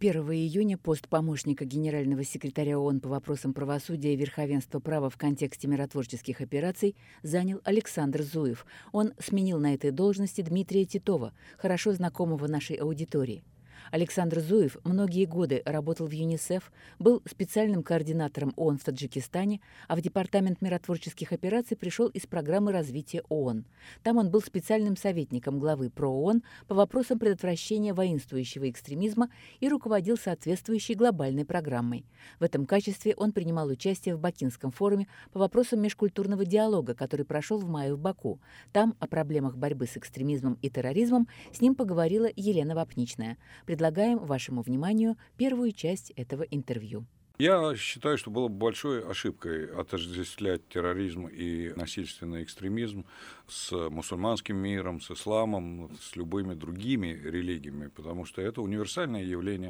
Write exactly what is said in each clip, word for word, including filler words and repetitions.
первого июня пост помощника генерального секретаря ООН по вопросам правосудия и верховенства права в контексте миротворческих операций занял Александр Зуев. Он сменил на этой должности Дмитрия Титова, хорошо знакомого нашей аудитории. Александр Зуев многие годы работал в ЮНИСЕФ, был специальным координатором ООН в Таджикистане, а в Департамент миротворческих операций пришел из программы развития ООН. Там он был специальным советником главы ПРООН по вопросам предотвращения воинствующего экстремизма и руководил соответствующей глобальной программой. В этом качестве он принимал участие в Бакинском форуме по вопросам межкультурного диалога, который прошел в мае в Баку. Там о проблемах борьбы с экстремизмом и терроризмом с ним поговорила Елена Вапничная. Предлагаем вашему вниманию первую часть этого интервью. Я считаю, что было бы большой ошибкой отождествлять терроризм и насильственный экстремизм с мусульманским миром, с исламом, с любыми другими религиями, потому что это универсальное явление.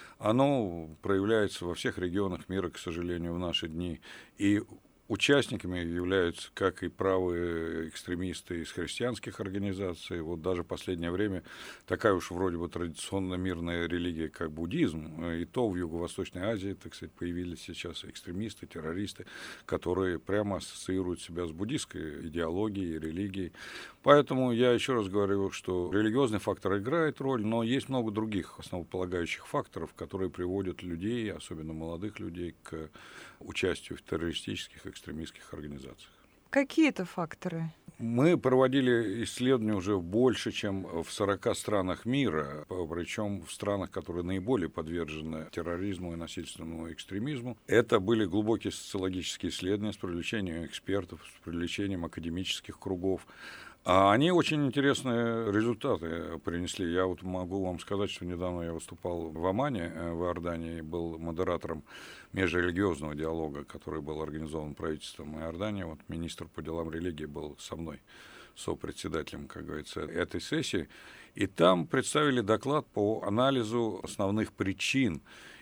Оно проявляется во всех регионах мира, к сожалению, в наши дни. И участниками являются как и правые экстремисты из христианских организаций. Вот даже в последнее время такая уж вроде бы традиционно мирная религия, как буддизм. И то в Юго-Восточной Азии, так сказать, появились сейчас экстремисты, террористы, которые прямо ассоциируют себя с буддистской идеологией, религией. Поэтому я еще раз говорю, что религиозный фактор играет роль, но есть много других основополагающих факторов, которые приводят людей, особенно молодых людей, к участию в террористических экстремистских организациях. Какие это факторы? Мы проводили исследования уже больше, чем в сорока странах мира, причем в странах, которые наиболее подвержены терроризму и насильственному экстремизму. Это были глубокие социологические исследования с привлечением экспертов, с привлечением академических кругов. А они очень интересные результаты принесли. Я вот могу вам сказать, что недавно я выступал в Омане, в Иордании, был модератором межрелигиозного диалога, который был организован правительством Иордании. Вот министр по делам религии был со мной, сопредседателем, как говорится, этой сессии. И там представили доклад по анализу основных причин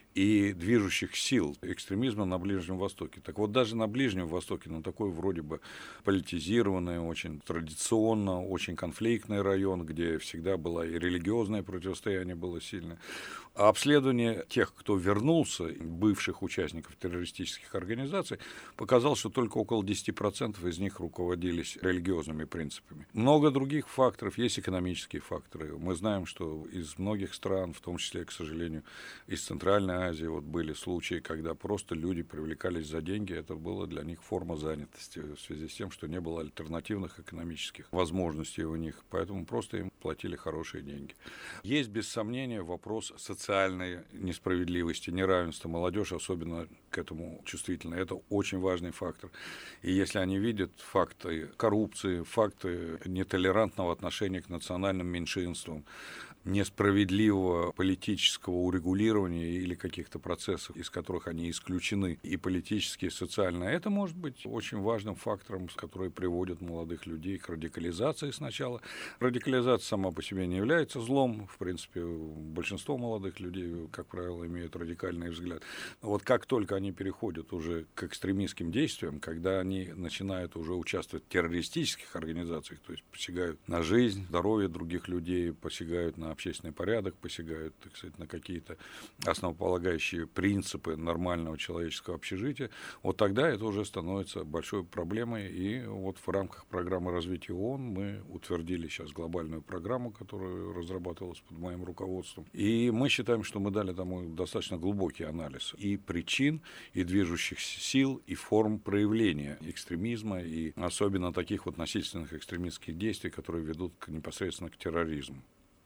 и движущих сил экстремизма на Ближнем Востоке. Так вот, даже на Ближнем Востоке, ну, такой вроде бы политизированный, очень традиционно, очень конфликтный район, где всегда было и религиозное противостояние было сильное. А обследование тех, кто вернулся, бывших участников террористических организаций, показало, что только около десять процентов из них руководились религиозными принципами. Много других факторов, есть экономические факторы. Мы знаем, что из многих стран, в том числе, к сожалению, из Центральной Азии, вот были случаи, когда просто люди привлекались за деньги, это была для них форма занятости в связи с тем, что не было альтернативных экономических возможностей у них, поэтому просто им платили хорошие деньги. Есть, без сомнения, вопрос социальной несправедливости, неравенства. Молодежь особенно к этому чувствительна. Это очень важный фактор. И если они видят факты коррупции, факты нетолерантного отношения к национальным меньшинствам, несправедливого политического урегулирования или каких-то процессов, из которых они исключены, и политически, и социально, это может быть очень важным фактором, который приводит молодых людей к радикализации сначала. Радикализация сама по себе не является злом. В принципе, большинство молодых людей, как правило, имеют радикальный взгляд. Но вот как только они переходят уже к экстремистским действиям, когда они начинают уже участвовать в террористических организациях, то есть посягают на жизнь, здоровье других людей, посягают на общественный порядок, посягают, так сказать, на какие-то основополагающие принципы нормального человеческого общежития, вот тогда это уже становится большой проблемой. И вот в рамках программы развития ООН мы утвердили сейчас глобальную программу, которая разрабатывалась под моим руководством. И мы считаем, что мы дали там достаточно глубокий анализ и причин, и движущих сил, и форм проявления экстремизма, и особенно таких вот насильственных экстремистских действий, которые ведут к, непосредственно к терроризму.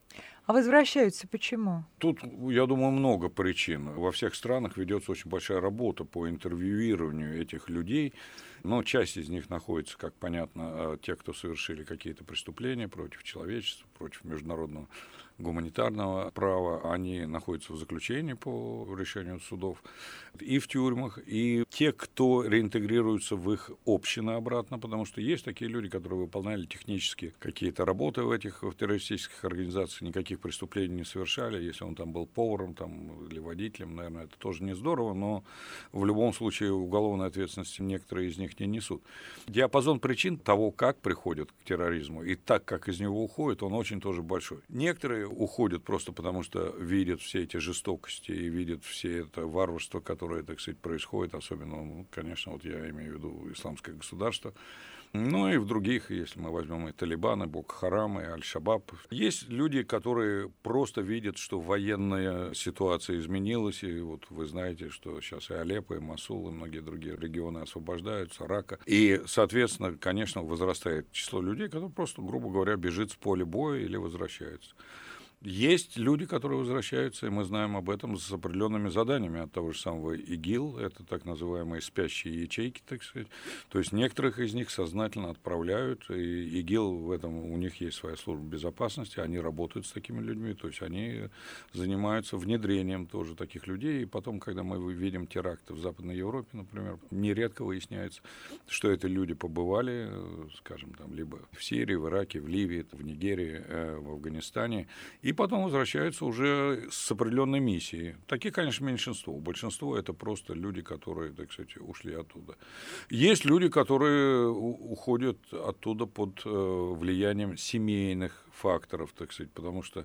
А возвращаются почему? Тут, я думаю, много причин. Во всех странах ведется очень большая работа по интервьюированию этих людей, но часть из них находится, как понятно, те, кто совершили какие-то преступления против человечества, против международного гуманитарного права, они находятся в заключении по решению судов и в тюрьмах, и те, кто реинтегрируется в их общины обратно, потому что есть такие люди, которые выполняли технические какие-то работы в этих в террористических организациях, никаких никаких преступлений не совершали. Если он там был поваром там, или водителем, наверное, это тоже не здорово, но в любом случае уголовной ответственности некоторые из них не несут. Диапазон причин того, как приходят к терроризму и так, как из него уходят, он очень тоже большой. Некоторые уходят просто потому, что видят все эти жестокости и видят все это варварство, которое, так сказать, происходит, особенно, ну, конечно, вот я имею в виду исламское государство. Ну и в других, если мы возьмем и Талибан, и Боко-Харам, и Аль-Шабаб. Есть люди, которые просто видят, что военная ситуация изменилась, и вот вы знаете, что сейчас и Алеппо, и Мосул, и многие другие регионы освобождаются, Рака. И, соответственно, конечно, возрастает число людей, которые просто, грубо говоря, бежит с поля боя или возвращаются. Есть люди, которые возвращаются, и мы знаем об этом, с определенными заданиями от того же самого ИГИЛ, это так называемые спящие ячейки, так сказать. То есть некоторых из них сознательно отправляют, и ИГИЛ в этом, у них есть своя служба безопасности, они работают с такими людьми, то есть они занимаются внедрением тоже таких людей, и потом, когда мы видим теракты в Западной Европе, например, нередко выясняется, что эти люди побывали, скажем, там, либо в Сирии, в Ираке, в Ливии, в Нигерии, в Афганистане, и потом возвращаются уже с определенной миссией. Таких, конечно, меньшинство. Большинство — это просто люди, которые, так сказать, ушли оттуда. Есть люди, которые уходят оттуда под влиянием семейных факторов, так сказать, потому что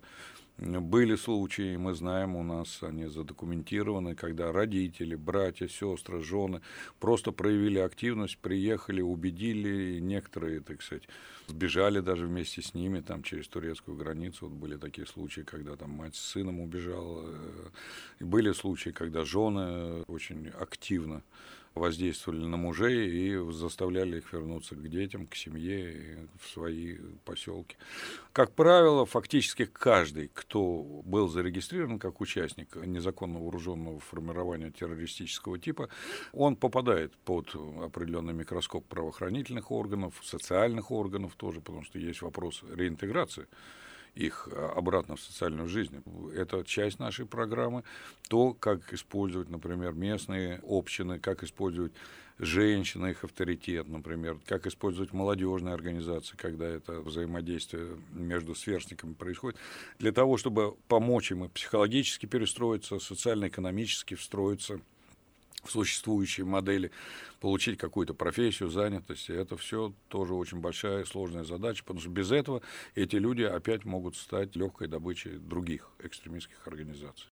были случаи, мы знаем, у нас они задокументированы, когда родители, братья, сестры, жены просто проявили активность, приехали, убедили, некоторые, так сказать, сбежали даже вместе с ними там, через турецкую границу. Вот были такие случаи, когда там мать с сыном убежала. И были случаи, когда жены очень активно воздействовали на мужей и заставляли их вернуться к детям, к семье и в свои поселки. Как правило, фактически каждый, кто был зарегистрирован как участник незаконно вооруженного формирования террористического типа, он попадает под определенный микроскоп правоохранительных органов, социальных органов тоже, потому что есть вопрос реинтеграции их обратно в социальную жизнь. Это часть нашей программы. То, как использовать, например, местные общины, как использовать женщин, их авторитет, например, как использовать молодежные организации, когда это взаимодействие между сверстниками происходит, для того, чтобы помочь им психологически перестроиться, социально-экономически встроиться в существующие модели, получить какую-то профессию, занятость. И это все тоже очень большая и сложная задача, потому что без этого эти люди опять могут стать легкой добычей других экстремистских организаций.